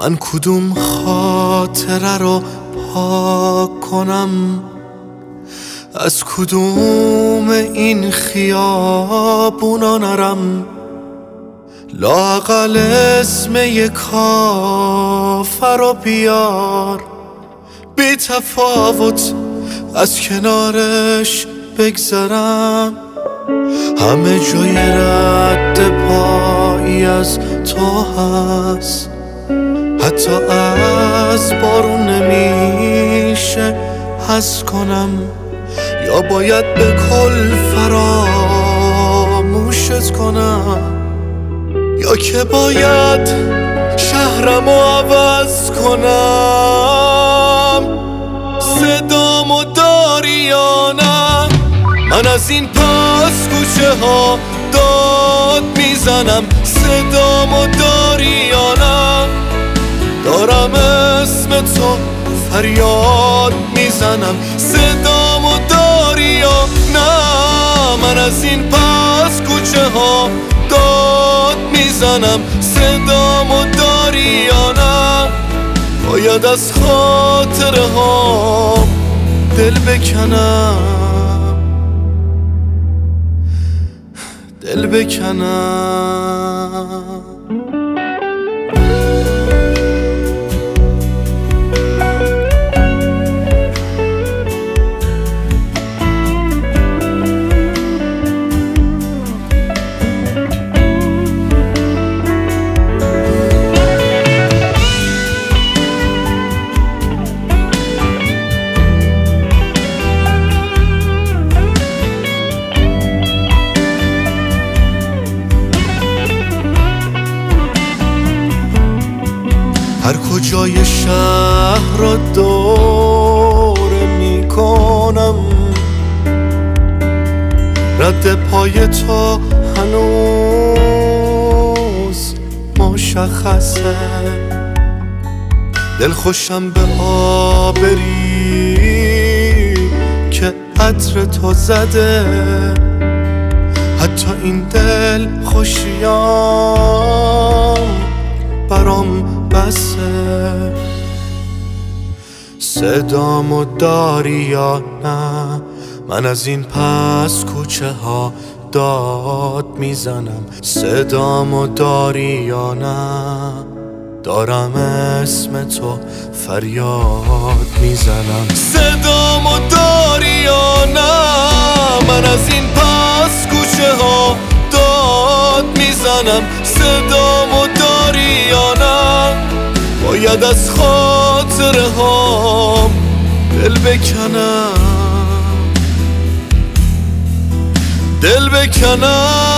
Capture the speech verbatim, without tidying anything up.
من کدوم خاطره رو پاک کنم، از کدوم این خیابونا نرم. لااقل اسم یک کافر رو بیار، بی تفاوت از کنارش بگذرم. همه جای رد پایی از تو هست، حتی از بارون نمیشه حس کنم. یا باید به کل فراموشت کنم، یا که باید شهرمو عوض کنم. صدامو داری یا نه؟ من از این پس کوچه ها داد میزنم. صدامو داری یا نه؟ دارم اسم تو فریاد میزنم. صدامو داری یا نه؟ من از این پس کوچه ها داد میزنم. صدامو داری یا نه؟ باید از خاطره ها دل بکنم، دل بکنم. هر کجای شهر را دوره میکنم، رد پای تو هنوز مشخصه. دل خوشم به آبری که عطر تو زده، حتی این دل خوشیام برام بسه. صدامو داری یا نه؟ من از این پس کوچه ها داد میزنم. صدامو داری یا نه؟ دارم اسم تو فریاد میزنم. صدامو داری یا نه؟ من از این پس کوچه ها داد میزنم. صدامو داری یا نه؟ باید از خاطره ها دل بکنم، دل بکنم.